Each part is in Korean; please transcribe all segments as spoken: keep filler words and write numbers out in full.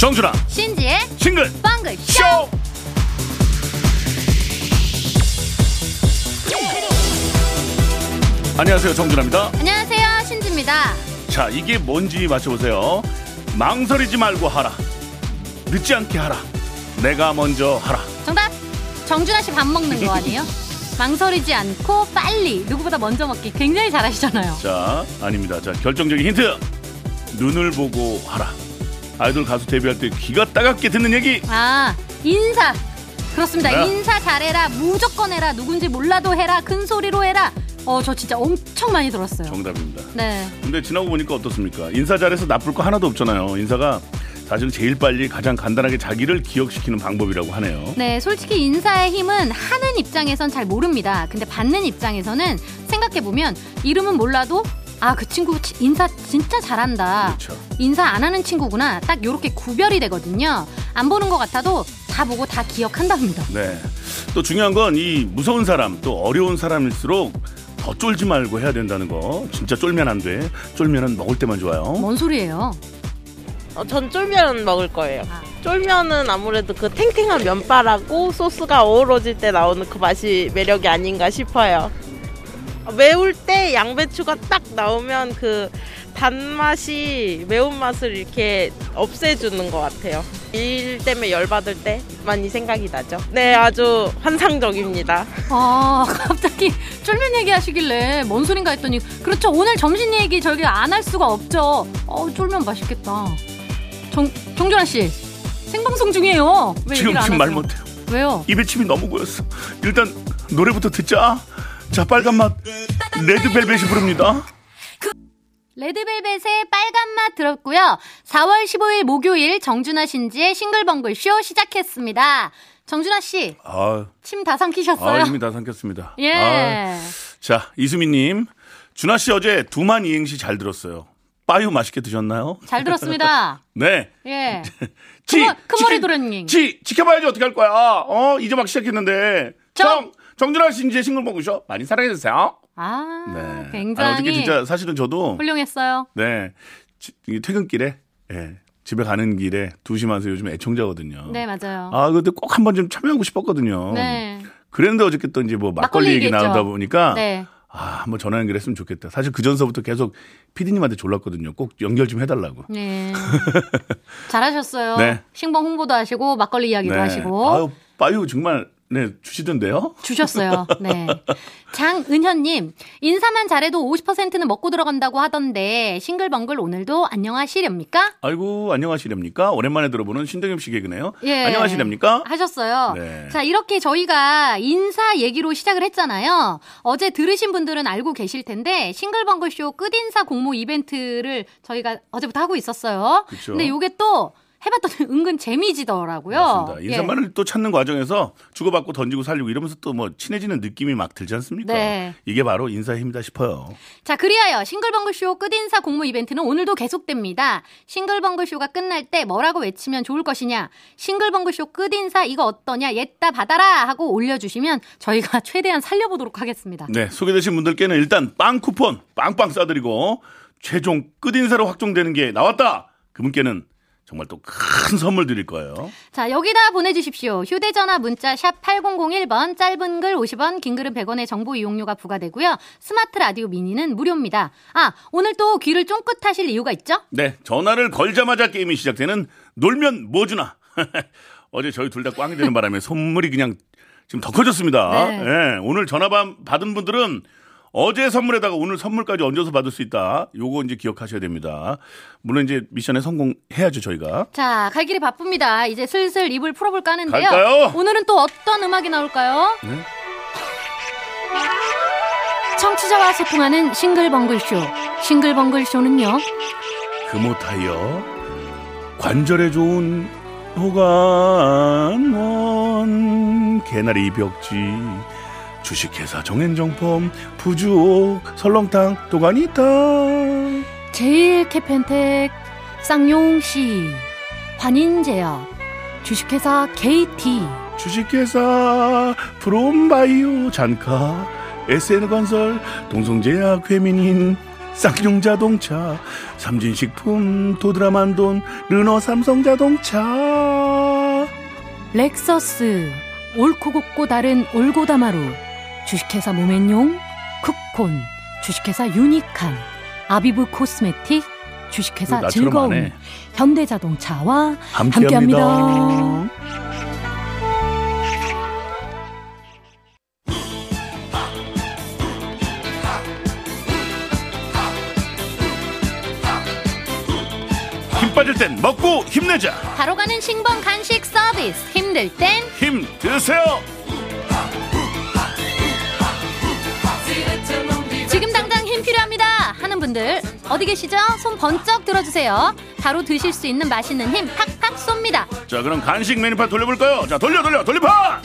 정준아 신지의 싱글 방글 쇼. 안녕하세요, 정준아입니다. 안녕하세요, 신지입니다. 자, 이게 뭔지 맞춰보세요. 망설이지 말고 하라, 늦지 않게 하라, 내가 먼저 하라. 정답. 정준하 씨 밥 먹는 거 아니에요? 망설이지 않고 빨리 누구보다 먼저 먹기 굉장히 잘하시잖아요. 자, 아닙니다. 자, 결정적인 힌트. 눈을 보고 하라. 아이돌 가수 데뷔할 때 귀가 따갑게 듣는 얘기. 아, 인사. 그렇습니다. 네. 인사 잘해라, 무조건 해라, 누군지 몰라도 해라, 큰 소리로 해라. 어, 저 진짜 엄청 많이 들었어요. 정답입니다. 네. 근데 지나고 보니까 어떻습니까? 인사 잘해서 나쁠 거 하나도 없잖아요. 인사가 사실 제일 빨리 가장 간단하게 자기를 기억시키는 방법이라고 하네요. 네, 솔직히 인사의 힘은 하는 입장에선 잘 모릅니다. 근데 받는 입장에서는 생각해보면 이름은 몰라도 아, 그 친구 인사 진짜 잘한다. 그렇죠. 인사 안 하는 친구구나. 딱 요렇게 구별이 되거든요. 안 보는 것 같아도 다 보고 다 기억한답니다. 네. 또 중요한 건 이 무서운 사람, 또 어려운 사람일수록 더 쫄지 말고 해야 된다는 거. 진짜 쫄면 안 돼. 쫄면은 먹을 때만 좋아요. 뭔 소리예요? 어, 전 쫄면 먹을 거예요. 아. 쫄면은 아무래도 그 탱탱한 면발하고 소스가 어우러질 때 나오는 그 맛이 매력이 아닌가 싶어요. 매울 때 양배추가 딱 나오면 그 단맛이 매운맛을 이렇게 없애주는 것 같아요. 일 때문에 열받을 때 많이 생각이 나죠. 네, 아주 환상적입니다. 아, 갑자기 쫄면 얘기하시길래 뭔 소린가 했더니 그렇죠. 오늘 점심 얘기 저기 안 할 수가 없죠. 어, 쫄면 맛있겠다. 정, 정준하 씨, 생방송 중이에요. 왜 지금 얘기를 안 지금 말 하세요? 못해요. 왜요? 입에 침이 너무 고였어. 일단 노래부터 듣자. 자, 빨간 맛 레드벨벳이 부릅니다. 레드벨벳의 빨간 맛 들었고요. 사월 십오일 목요일 정준하 신지의 싱글벙글 쇼 시작했습니다. 정준하 씨, 아, 침 다 삼키셨어요? 아, 이미 다 삼켰습니다. 예. 아, 자, 이수민님, 준하 씨 어제 두만 이행시 잘 들었어요. 빠유 맛있게 드셨나요? 잘 들었습니다. 네. 예. 지, 큰, 큰 머리 지키- 도련님. 지, 지켜봐야지 어떻게 할 거야. 어, 이제 막 시작했는데. 정- 정, 정준하 씨 이제 싱글벙글쇼 많이 사랑해주세요. 아, 네. 굉장히 아, 어저께 진짜 사실은 저도 훌륭했어요. 네, 지- 이게 퇴근길에 예, 집에 가는 길에 두 시 만세 요즘 애청자거든요. 네, 맞아요. 아, 근데 꼭 한 번 좀 참여하고 싶었거든요. 네. 그랬는데 어저께 또 이제 뭐 막걸리, 막걸리 얘기 얘기했죠. 나오다 보니까 네. 아, 한번 전화 연결했으면 좋겠다. 사실 그 전서부터 계속 피디님한테 졸랐거든요. 꼭 연결 좀 해달라고. 네. 잘하셨어요. 네. 신봉 홍보도 하시고 막걸리 이야기도 네. 하시고 아유, 빠유 정말 네 주시던데요. 주셨어요. 네. 장은현님, 인사만 잘해도 오십 퍼센트는 먹고 들어간다고 하던데 싱글벙글 오늘도 안녕하시렵니까? 아이고, 안녕하시렵니까? 오랜만에 들어보는 신동엽 씨 개그네요. 예. 안녕하시렵니까? 하셨어요. 네. 자, 이렇게 저희가 인사 얘기로 시작을 했잖아요. 어제 들으신 분들은 알고 계실 텐데 싱글벙글 쇼 끝인사 공모 이벤트를 저희가 어제부터 하고 있었어요. 그쵸. 근데 이게 또 해봤더니 은근 재미지더라고요. 맞습니다. 예. 인사말을 또 찾는 과정에서 주고받고 던지고 살리고 이러면서 또 뭐 친해지는 느낌이 막 들지 않습니까? 네. 이게 바로 인사의 힘이다 싶어요. 자, 그리하여 싱글벙글쇼 끝인사 공모 이벤트는 오늘도 계속됩니다. 싱글벙글쇼가 끝날 때 뭐라고 외치면 좋을 것이냐, 싱글벙글쇼 끝인사 이거 어떠냐, 옛다 받아라 하고 올려주시면 저희가 최대한 살려보도록 하겠습니다. 네, 소개되신 분들께는 일단 빵 쿠폰 빵빵 싸드리고 최종 끝인사로 확정되는 게 나왔다. 그분께는 정말 또 큰 선물 드릴 거예요. 자, 여기다 보내주십시오. 휴대전화 문자 샵 팔공공일 번, 짧은 글 오십 원, 긴 글은 백 원의 정보 이용료가 부과되고요. 스마트 라디오 미니는 무료입니다. 아, 오늘 또 귀를 쫑긋하실 이유가 있죠? 네, 전화를 걸자마자 게임이 시작되는 놀면 뭐 주나. 어제 저희 둘 다 꽝이 되는 바람에 선물이 그냥 지금 더 커졌습니다. 네. 네, 오늘 전화 받은 분들은 어제 선물에다가 오늘 선물까지 얹어서 받을 수 있다. 요거 이제 기억하셔야 됩니다. 물론 이제 미션에 성공해야죠, 저희가. 자, 갈 길이 바쁩니다. 이제 슬슬 입을 풀어볼까 하는데요. 갈까요? 오늘은 또 어떤 음악이 나올까요? 네? 청취자와 소통하는 싱글벙글쇼. 싱글벙글쇼는요, 금호타이어 관절에 좋은 호간원 개나리 벽지 주식회사 정행정품 부주옥 설렁탕 도가니탕 제일 캐펜텍 쌍용시 환인제약 주식회사 케이티 주식회사 프롬바이오 잔카 에스엔건설 동성제약 회민인 쌍용 자동차, 삼진식품, 도드라만돈, 르노 삼성자동차. 렉서스, 옳고 곱고 다른 올고다마루, 주식회사 모멘용, 쿡콘, 주식회사 유니칸, 아비브 코스메틱, 주식회사 즐거움, 하네. 현대자동차와 함께합니다. 함께합니다. 힘 빠질 땐 먹고 힘내자. 바로 가는 신번 간식 서비스. 힘들 땐 힘 드세요. 지금 당장 힘 필요합니다 하는 분들 어디 계시죠? 손 번쩍 들어주세요. 바로 드실 수 있는 맛있는 힘 팍팍 쏩니다. 자, 그럼 간식 메뉴판 돌려볼까요? 자, 돌려 돌려 돌려파.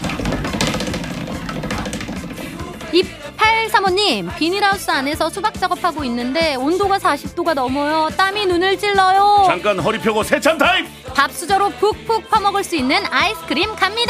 이팔삼오님, 비닐하우스 안에서 수박 작업하고 있는데 온도가 사십 도가 넘어요. 땀이 눈을 찔러요. 잠깐 허리 펴고 세찬 타임. 밥수저로 푹푹 퍼먹을 수 있는 아이스크림 갑니다.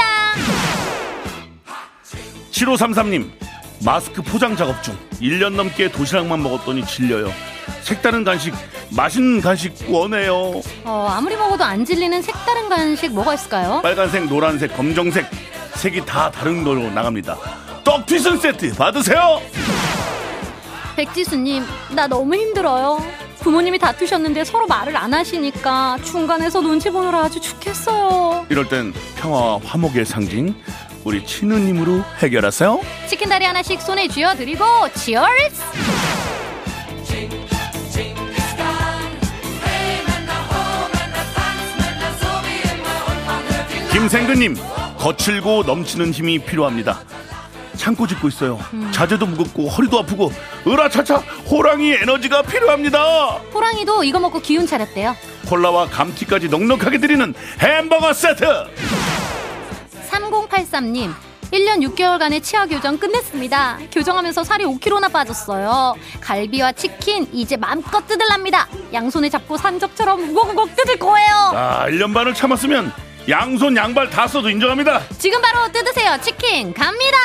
칠오삼삼님, 마스크 포장 작업 중. 일 년 넘게 도시락만 먹었더니 질려요. 색다른 간식, 맛있는 간식 원해요. 어, 아무리 먹어도 안 질리는 색다른 간식 뭐가 있을까요? 빨간색, 노란색, 검정색, 색이 다 다른 걸로 나갑니다. 떡튀순 세트 받으세요. 백지수님, 나 너무 힘들어요. 부모님이 다투셨는데 서로 말을 안 하시니까 중간에서 눈치 보느라 아주 죽겠어요. 이럴 땐 평화와 화목의 상징, 우리 친누님으로 해결하세요. 치킨 다리 하나씩 손에 쥐어드리고 치얼스. 김생근님, 거칠고 넘치는 힘이 필요합니다. 창고 짓고 있어요. 음. 자재도 무겁고 허리도 아프고 으라차차 호랑이 에너지가 필요합니다. 호랑이도 이거 먹고 기운 차렸대요. 콜라와 감튀까지 넉넉하게 드리는 햄버거 세트. 삼공팔삼님, 일 년 육 개월간의 치아 교정 끝냈습니다. 교정하면서 살이 오 킬로그램나 빠졌어요. 갈비와 치킨 이제 마음껏 뜯을랍니다. 양손에 잡고 산적처럼 우걱우걱 뜯을 거예요. 아, 일 년 반을 참았으면 양손 양발 다 써도 인정합니다. 지금 바로 뜯으세요. 치킨 갑니다.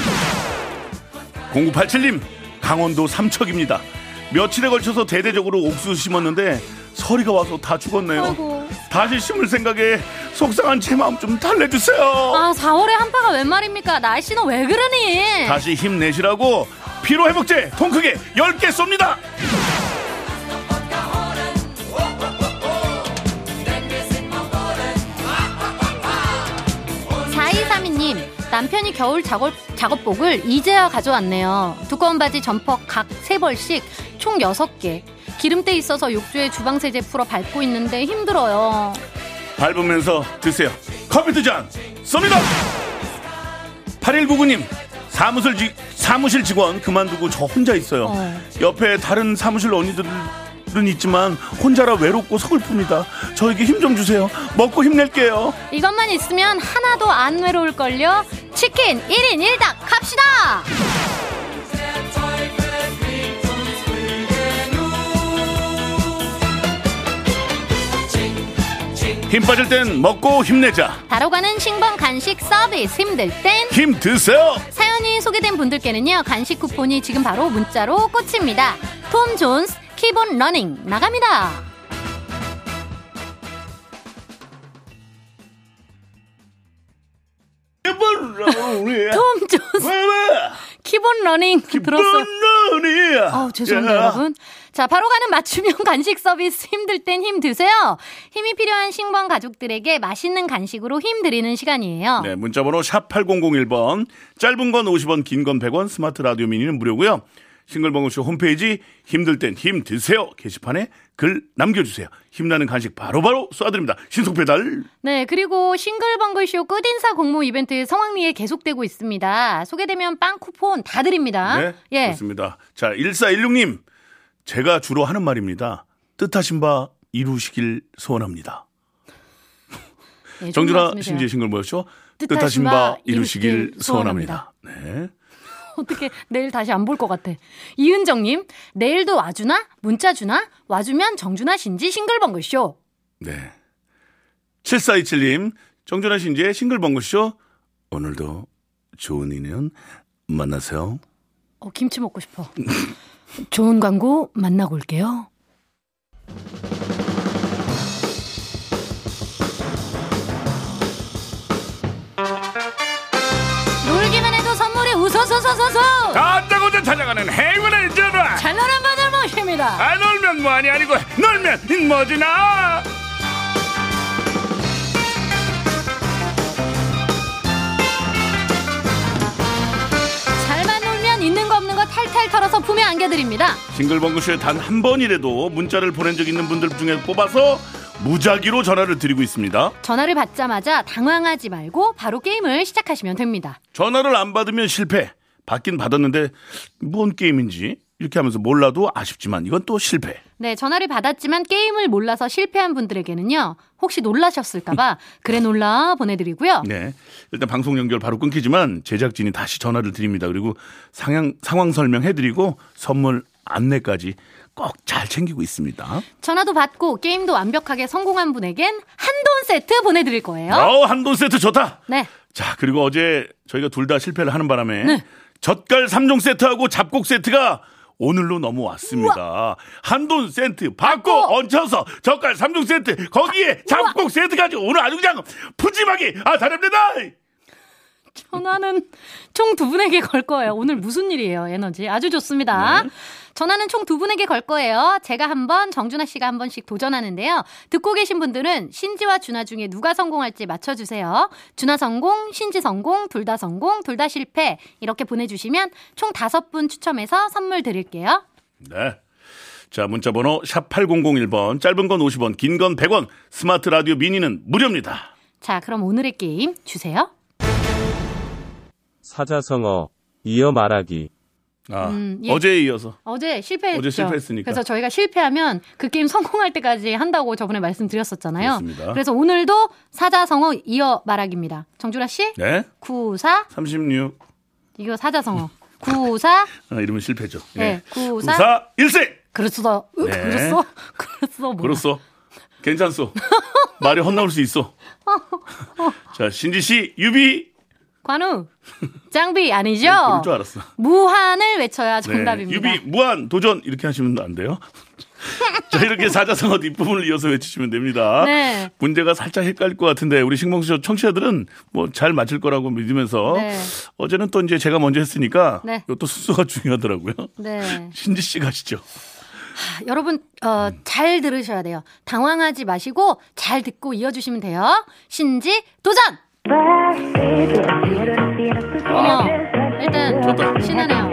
공구팔칠님, 강원도 삼척입니다. 며칠에 걸쳐서 대대적으로 옥수수 심었는데 서리가 와서 다 죽었네요. 아이고. 다시 심을 생각에 속상한 제 마음 좀 달래주세요. 아, 사월에 한파가 웬 말입니까? 날씨는 왜 그러니? 다시 힘내시라고 피로회복제 통 크게 열 개 쏩니다. 사이삼이님, 남편이 겨울 작업, 작업복을 이제야 가져왔네요. 두꺼운 바지 점퍼 각 세 벌씩 총 여섯 개. 기름때 있어서 욕조에 주방세제 풀어 밟고 있는데 힘들어요. 밟으면서 드세요. 커피 두 잔 쏩니다. 팔일구구님, 사무실, 지, 사무실 직원 그만두고 저 혼자 있어요. 어. 옆에 다른 사무실 언니들은 있지만 혼자라 외롭고 서글픕니다. 저에게 힘 좀 주세요. 먹고 힘낼게요. 이것만 있으면 하나도 안 외로울걸요. 치킨 일 인 일 닭 갑시다. 힘 빠질 땐 먹고 힘내자. 바로 가는 신번 간식 서비스. 힘들 땐 힘 드세요. 사연이 소개된 분들께는요, 간식 쿠폰이 지금 바로 문자로 꽂힙니다. 톰 존스 Keep on Running 나갑니다. 톰 존스 Keep on Running 들었어. 어, 죄송합니다, 여러분. 자, 바로 가는 맞춤형 간식 서비스. 힘들 땐 힘 드세요. 힘이 필요한 신번 가족들에게 맛있는 간식으로 힘 드리는 시간이에요. 네, 문자번호 샵 팔공공일 번, 짧은 건 오십 원, 긴 건 백 원, 스마트 라디오 미니는 무료고요. 싱글벙글쇼 홈페이지 힘들 땐 힘 드세요 게시판에 글 남겨주세요. 힘나는 간식 바로바로 쏴드립니다. 신속 배달. 네, 그리고 싱글벙글쇼 끝인사 공모 이벤트 성황리에 계속되고 있습니다. 소개되면 빵 쿠폰 다 드립니다. 네, 예. 좋습니다. 자, 일사일육님, 제가 주로 하는 말입니다. 뜻하신 바 이루시길 소원합니다. 네, 정준하 신지의 싱글벙글쇼 뜻하신 바 이루시길 소원합니다. 네. 어떻게 내일 다시 안 볼 것 같아. 이은정님, 내일도 와주나? 문자 주나? 와주면 정준하 신지 싱글벙글쇼. 네. 칠사이칠님, 정준하 신지의 싱글벙글쇼. 오늘도 좋은 인연 만나세요. 어, 김치 먹고 싶어. 좋은 광고 만나고 올게요. 놀기만 해도 선물이 우서서서서서 간다고도 찾아가는 행운의 전화. 찬란한 분을 모십니다. 아 놀면 뭐하니 아니고 놀면 뭐지나. 잘만 놀면 있는 거 없는 거 탈탈 털어서 품에 안겨드립니다. 싱글벙글쇼에 단 한 번이라도 문자를 보낸 적 있는 분들 중에 뽑아서 무작위로 전화를 드리고 있습니다. 전화를 받자마자 당황하지 말고 바로 게임을 시작하시면 됩니다. 전화를 안 받으면 실패. 받긴 받았는데 뭔 게임인지 이렇게 하면서 몰라도 아쉽지만 이건 또 실패. 네, 전화를 받았지만 게임을 몰라서 실패한 분들에게는요. 혹시 놀라셨을까봐 그래 놀라 보내드리고요. 네, 일단 방송 연결 바로 끊기지만 제작진이 다시 전화를 드립니다. 그리고 상황, 상황 설명해드리고 선물 안내까지 꼭 잘 챙기고 있습니다. 전화도 받고 게임도 완벽하게 성공한 분에겐 한돈 세트 보내드릴 거예요. 어, 한돈 세트 좋다. 네. 자, 그리고 어제 저희가 둘 다 실패를 하는 바람에 네. 젓갈 삼 종 세트하고 잡곡 세트가 오늘로 넘어왔습니다. 우와. 한돈 세트 받고 받고. 얹혀서 젓갈 삼 종 세트 거기에 잡곡 우와. 세트까지 오늘 아주 그냥 푸짐하게 아 잘합니다. 전화는 총 두 분에게 걸 거예요. 오늘 무슨 일이에요, 에너지. 아주 좋습니다. 네. 전화는 총 두 분에게 걸 거예요. 제가 한 번, 정준하 씨가 한 번씩 도전하는데요. 듣고 계신 분들은 신지와 준하 중에 누가 성공할지 맞춰주세요. 준하 성공, 신지 성공, 둘 다 성공, 둘 다 실패 이렇게 보내주시면 총 다섯 분 추첨해서 선물 드릴게요. 네. 자, 문자번호 샵 팔공공일 번, 짧은 건 오십 원, 긴 건 백 원, 스마트 라디오 미니는 무료입니다. 자, 그럼 오늘의 게임 주세요. 사자성어 이어 말하기. 아, 음, 예. 어제에 이어서. 어제 실패했죠. 어제 실패했으니까. 그래서 저희가 실패하면 그 게임 성공할 때까지 한다고 저번에 말씀드렸었잖아요. 그렇습니다. 그래서 오늘도 사자성어 이어 말하기입니다. 정준하 씨? 네. 구사 삼십육. 이거 사자성어. 구사 아, 이러면 실패죠. 네. 구사 구사 일세. 그랬어. 네. 그랬어. 그랬어. 뭐야. 그렇소. 괜찮소. 말이 헛나올 수 있어. 자, 신지 씨, 유비. 관우. 짱비 아니죠? 네, 그럴 줄 알았어. 무한을 외쳐야 정답입니다. 네, 유비, 무한, 도전 이렇게 하시면 안 돼요. 자, 이렇게 사자성어 뒷부분을 이어서 외치시면 됩니다. 네. 문제가 살짝 헷갈릴 것 같은데 우리 신봉수 청취자들은 뭐 잘 맞힐 거라고 믿으면서 네. 어제는 또 이제 제가 먼저 했으니까 네. 이것도 순서가 중요하더라고요. 네. 신지 씨 가시죠. 하, 여러분 어, 잘 들으셔야 돼요. 당황하지 마시고 잘 듣고 이어주시면 돼요. 신지 도전! 어머, 일단 좋다. 신나네요.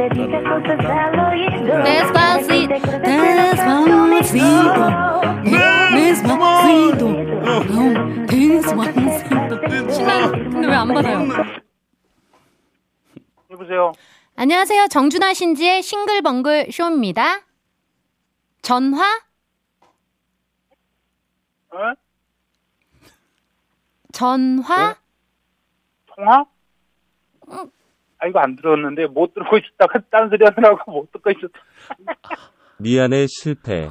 Despacito, Despacito, Despacito, Despacito. 신나. 근데 왜 안 받아요? 여보세요. 안녕하세요. 정준하 신지의 싱글벙글 쇼입니다. 전화? 어? 전화? 네? 통화? 응. 아, 이거 안 들었는데, 못 듣고 있었다가 딴 소리 하느라고 못 듣고 있었다. 미안해 실패.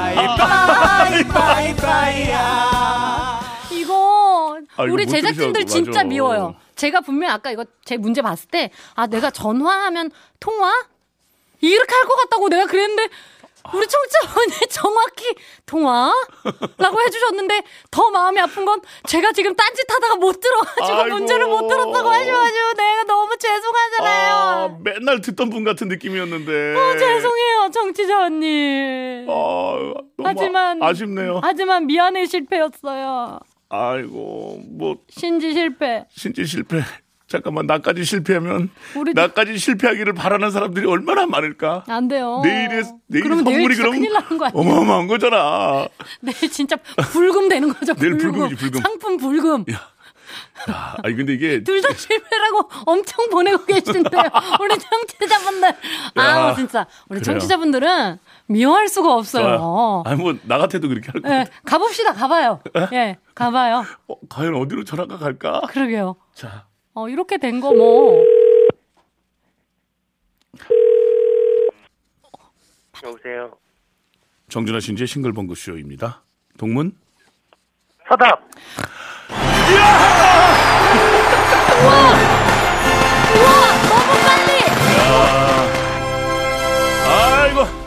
이거 아, 이거 우리 못 제작진들 들으셔도 진짜 맞아. 미워요. 제가 분명히 아까 이거 제 문제 봤을 때 아 내가 전화하면 통화? 이렇게 할 것 같다고 내가 그랬는데 우리 청취자분이 정확히 통화라고 해주셨는데 더 마음이 아픈 건 제가 지금 딴짓하다가 못 들어가지고 아이고. 문제를 못 들었다고 하셔가지고 내가 너무 죄송하잖아요. 아, 맨날 듣던 분 같은 느낌이었는데. 어, 죄송해요 청취자 언니. 아, 너무 하지만 아쉽네요. 하지만 미안해 실패였어요. 아이고, 뭐 신지 실패. 신지 실패. 잠깐만, 나까지 실패하면 우리도- 나까지 실패하기를 바라는 사람들이 얼마나 많을까? 안 돼요. 내일의 내일 그러면 선물이 내일 진짜 그럼 큰일 나는 거 아니에요? 어마어마한 거잖아. 내일 진짜 불금 되는 거죠. 내일 불금. 불금이지, 불금. 상품 불금. 야, 아니 근데 이게 둘 다 실패라고 엄청 보내고 계신데요. 우리 청취자분들. 아, 진짜. 우리 그래요. 청취자분들은 미워할 수가 없어요. 좋아요. 아니 뭐 나 같아도 그렇게 할 거야. 예, 가봅시다. 가봐요. 예, 가봐요. 어, 과연 어디로 전화가 갈까? 그러게요. 자, 어, 이렇게 된 거 뭐. 여보세요. 정준하 신지의 싱글벙글 쇼입니다. 동문. 서답. 우와, 너무 빨리. 아이고.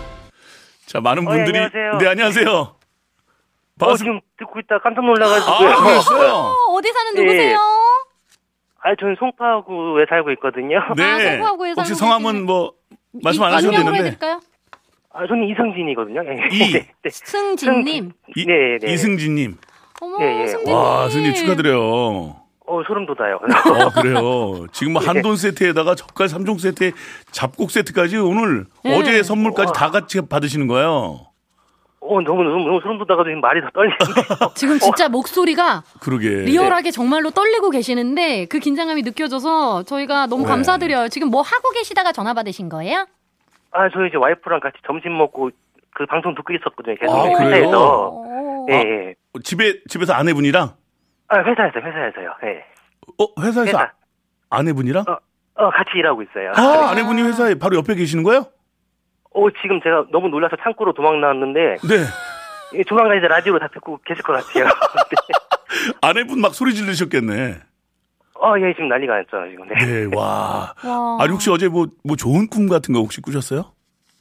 자, 많은 어, 분들이. 예, 안녕하세요. 네, 안녕하세요. 어, 반갑습니다. 지금 듣고 있다 깜짝 놀라가지고요. 아, 그랬어요? 어, 어디 사는 예. 누구세요? 아, 저는 송파구에 살고 있거든요. 네. 아, 송파구에 혹시 살고 성함은 계시는- 뭐, 말씀 안 이- 하셔도 익명으로 되는데. 해드릴까요? 아, 저는 이성진이거든요. 예. 이. 네, 네. 승진님. 이, 네, 네. 이승진님. 어머, 예, 예. 승진님. 와, 승진 축하드려요. 어, 소름 돋아요. 어, 그래요. 지금 뭐 네. 한돈 세트에다가 젓갈 삼 종 세트에 잡곡 세트까지 오늘 네. 어제 선물까지 다 같이 받으시는 거예요. 어, 너무, 너무, 너무 소름 돋아가지고 지금 말이 다 떨리는데. 지금 진짜 목소리가 그러게. 리얼하게 정말로 떨리고 계시는데 그 긴장감이 느껴져서 저희가 너무 네. 감사드려요. 지금 뭐 하고 계시다가 전화 받으신 거예요? 아, 저 이제 와이프랑 같이 점심 먹고 그 방송 듣고 있었거든요. 계속 아, 그래요? 회사에서. 어. 예, 예. 집에, 집에서 아내분이랑? 아, 회사에서, 회사에서요. 예. 어, 회사에서 회사. 아- 아내분이랑? 어, 어, 같이 일하고 있어요. 아, 아내분이 회사에 바로 옆에 계시는 거예요? 어, 지금 제가 너무 놀라서 창고로 도망 나왔는데, 네. 예, 조만간 이제 라디오로 다 듣고 계실 것 같아요. 네. 아내분 막 소리 지르셨겠네. 어, 예, 지금 난리가 났죠, 지금. 네. 네, 와. 와. 아니, 혹시 어제 뭐, 뭐 좋은 꿈 같은 거 혹시 꾸셨어요?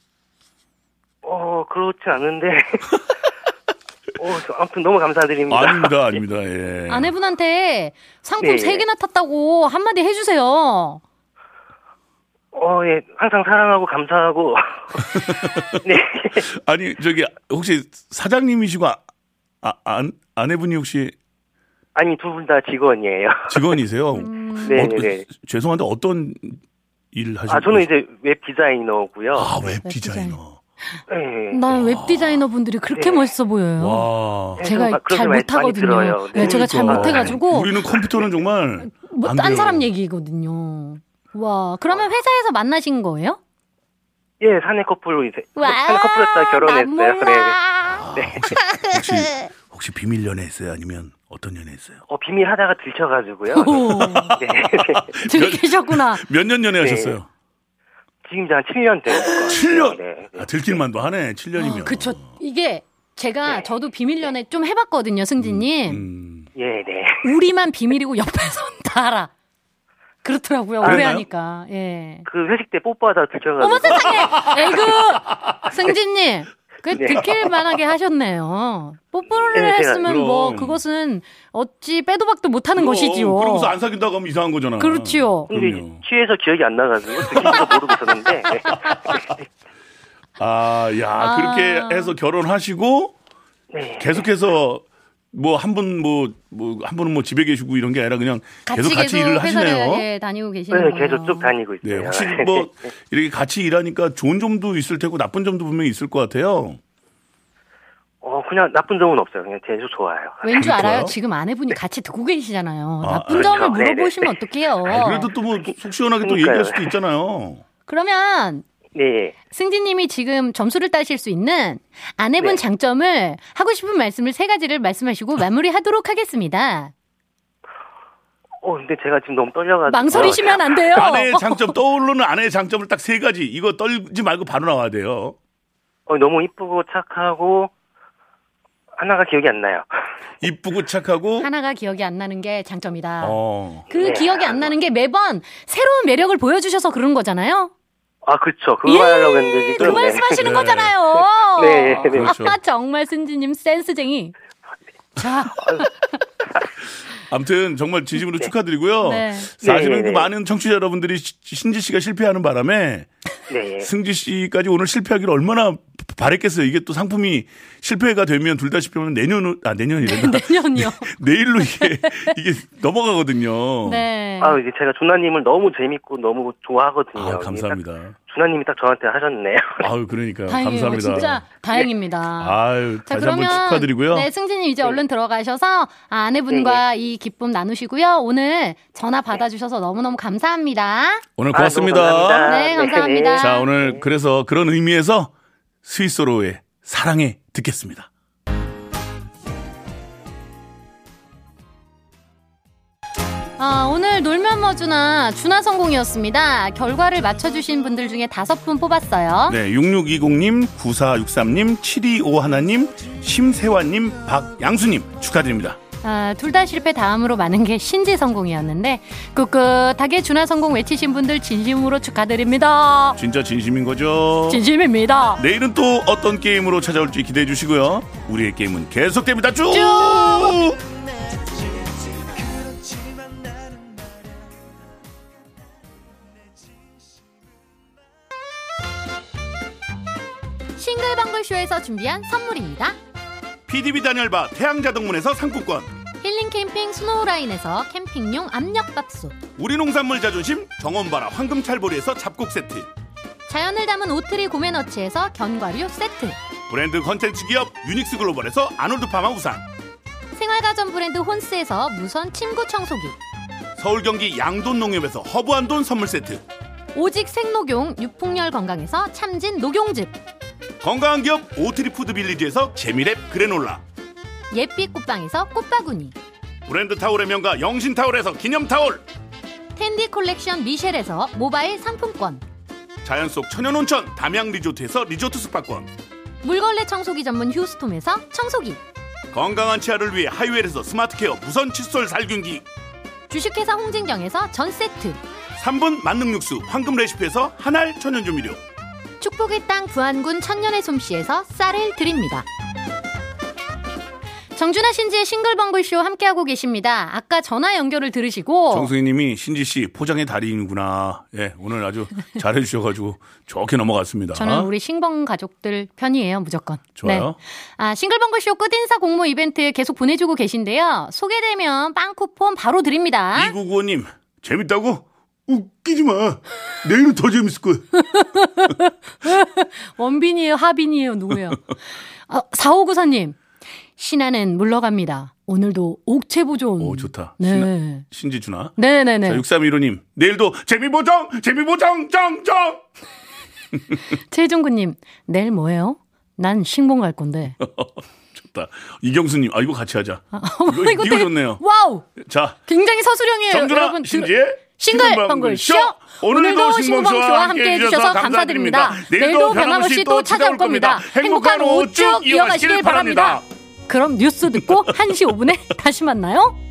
어, 그렇진 않은데. 어, 저 아무튼 너무 감사드립니다. 아닙니다, 아닙니다, 예. 아내분한테 상품 네. 세 개나 탔다고 한마디 해주세요. 어, 예, 항상 사랑하고 감사하고. 네. 아니, 저기, 혹시 사장님이시고, 아, 아, 안, 아내분이 혹시 아니, 두 분 다 직원이에요. 직원이세요? 네, 어, 네, 네. 죄송한데 어떤 일 하시는 아, 저는 이제 웹 디자이너고요. 아, 웹 웹 디자이너. 네. 난 웹 디자이너 분들이 그렇게 네. 멋있어 보여요. 와. 네, 제가 저는 그렇게 잘 많이- 못하거든요. 많이 들어요. 네, 제가 잘 그러니까. 못해가지고 우리는 컴퓨터는 정말 뭐 안 딴 돼요. 사람 얘기거든요. 와, 그러면 회사에서 만나신 거예요? 예, 사내 커플로 이제. 와, 사내 커플이었다가 난 결혼했어요. 몰라. 네. 혹시, 혹시, 혹시 비밀 연애했어요? 아니면 어떤 연애했어요? 어, 비밀 하다가 들켜가지고요. 오, 네. 네. 들키셨구나. 몇 년 연애하셨어요? 지금 이제 한 칠 년 된. 거예요. 칠 년? 네. 아, 들킬만도 하네. 칠 년이면. 그쵸. 이게 제가 네. 저도 비밀 연애 좀 해봤거든요, 승진님. 음. 예, 네. 우리만 비밀이고 옆에선 다 알아. 그렇더라고요. 오래 그랬나요? 하니까. 예. 그 회식 때 뽀뽀하다가 들켜가지고. 어머 세상에! 에이그! 승진님! 그 네. 들킬 만하게 하셨네요. 뽀뽀를 네, 제가- 했으면 뭐 그럼. 그것은 어찌 빼도 박도 못하는 그럼, 것이지요. 그러고서 안 사귄다고 하면 이상한 거잖아. 그렇지요. 근데 그럼요. 취해서 기억이 안 나가지고 들킨지도 모르고 있었는데. 네. 아, 야, 아. 그렇게 해서 결혼하시고 네. 계속해서 뭐 한 분 뭐 뭐 한 분은 뭐 집에 계시고 이런 게 아니라 그냥 계속 같이 일을 회사를 하시네요. 예, 다니고 계시는 네, 거예요. 계속 쭉 다니고 네, 있어요. 혹시 뭐 이렇게 같이 일하니까 좋은 점도 있을 테고 나쁜 점도 분명히 있을 것 같아요. 어, 그냥 나쁜 점은 없어요. 그냥 계속 좋아요. 왠지 그럴까요? 알아요? 지금 아내분이 같이 듣고 계시잖아요. 아, 나쁜 그렇죠. 점을 네네. 물어보시면 어떡해요. 그래도 또 뭐 속 시원하게 또 그러니까요. 얘기할 수도 있잖아요. 그러면 네. 승진님이 지금 점수를 따실 수 있는 아내분 네. 장점을 하고 싶은 말씀을 세 가지를 말씀하시고 마무리하도록 하겠습니다. 어, 근데 제가 지금 너무 떨려가지고. 망설이시면 안 돼요. 아내의 장점 떠오르는 아내의 장점을 딱 세 가지. 이거 떨지 말고 바로 나와야 돼요. 어, 너무 이쁘고 착하고, 하나가 기억이 안 나요. 이쁘고 착하고. 하나가 기억이 안 나는 게 장점이다. 어. 그 네. 기억이 안 나는 게 매번 새로운 매력을 보여주셔서 그런 거잖아요. 아, 그쵸. 그거 하려고 했는데 지금. 그 말씀하시는 네. 거잖아요. 네, 네. 그렇죠. 아, 정말 승진님 센스쟁이. 자, 아무튼 정말 진심으로 축하드리고요. 네. 사실은 네, 그 네. 많은 청취자 여러분들이 시- 신지 씨가 실패하는 바람에 네. 승지 씨까지 오늘 실패하기를 얼마나 바랬겠어요. 이게 또 상품이 실패가 되면 둘 다 실패하면 내년 아 내년이래나 내년이요. 내일로 이게 이게 넘어가거든요. 네. 아, 이제 제가 준하님을 너무 재밌고 너무 좋아하거든요. 아, 딱 감사합니다. 준하님이 딱 저한테 하셨네요. 아유 그러니까요. 다행이에요. 감사합니다. 진짜 다행입니다. 아유 자, 다시 한번 축하드리고요. 네, 승진님 이제 얼른 들어가셔서 아, 아내분과 이 기쁨 나누시고요. 오늘 전화 받아주셔서 너무너무 감사합니다. 오늘 아, 고맙습니다. 너무 감사합니다. 네, 감사합니다. 자 오늘 그래서 그런 의미에서 스위스로의 사랑해 듣겠습니다. 아, 오늘 놀면 뭐주나 준하 성공이었습니다. 결과를 맞춰주신 분들 중에 다섯 분 뽑았어요. 네, 육육이공님, 구사육삼님, 칠이오일님, 심세환님, 박양수님 축하드립니다. 아, 둘 다 실패 다음으로 많은 게 신지 성공이었는데 꿋꿋하게 준하 성공 외치신 분들 진심으로 축하드립니다. 진짜 진심인 거죠? 진심입니다. 내일은 또 어떤 게임으로 찾아올지 기대해 주시고요. 우리의 게임은 계속됩니다. 쭉! 쭉! 싱글벙글쇼에서 준비한 선물입니다. 피디비 단열바 태양자동문에서 상품권, 힐링 캠핑 스노우라인에서 캠핑용 압력밥솥, 우리 농산물 자존심 정원바라 황금찰보리에서 잡곡 세트, 자연을 담은 오트리 고메너치에서 견과류 세트, 브랜드 컨텐츠 기업 유닉스 글로벌에서 아놀드 파마 우산, 생활가전 브랜드 혼스에서 무선 침구 청소기, 서울 경기 양돈 농협에서 허브 한돈 선물 세트, 오직 생녹용 유풍열 건강에서 참진 녹용즙, 건강한 기업 오트리 푸드 빌리지에서 재미랩 그래놀라, 예빛 꽃방에서 꽃바구니, 브랜드 타올의 명가 영신 타올에서 기념 타올, 텐디 콜렉션 미셸에서 모바일 상품권, 자연 속 천연 온천 담양 리조트에서 리조트 숙박권, 물걸레 청소기 전문 휴스톰에서 청소기, 건강한 치아를 위해 하이웰에서 스마트케어 무선 칫솔 살균기, 주식회사 홍진경에서 전세트, 삼 분 만능 육수 황금 레시피에서 한알 천연조미료, 축복의 땅 부안군 천년의 솜씨에서 쌀을 드립니다. 정준하 신지의 싱글벙글쇼 함께하고 계십니다. 아까 전화 연결을 들으시고 정수희님이 신지씨 포장의 달인이구나. 예, 오늘 아주 잘해주셔가지고 좋게 넘어갔습니다. 저는 우리 싱벙 가족들 편이에요. 무조건. 좋아요. 네. 아, 싱글벙글쇼 끝인사 공모 이벤트 계속 보내주고 계신데요. 소개되면 빵 쿠폰 바로 드립니다. 이구구오님 재밌다고? 웃기지 마. 내일은 더 재밌을 거야. 원빈이에요? 하빈이에요? 누구예요? 아, 사오구사님 신하는 물러갑니다. 오늘도 옥체 보존. 오, 좋다. 네. 신하, 신지 주나? 네네네. 자, 육삼일오님 내일도 재미보정 재미보정 정정. 최종구님 내일 뭐예요? 난 싱봉 갈 건데. 좋다. 이경수님 아 이거 같이 하자. 아, 이거, 이거 이거 되게, 좋네요. 와우. 자, 굉장히 서술형이에요. 정준하 여러분, 신지의 싱글벙글쇼. 오늘도 싱글벙글쇼와 함께 해주셔서 감사드립니다. 내일도 변함없이 또 찾아올 겁니다. 행복한 오후 쭉 이어가시길 바랍니다. 그럼 뉴스 듣고 한 시 오 분에 다시 만나요.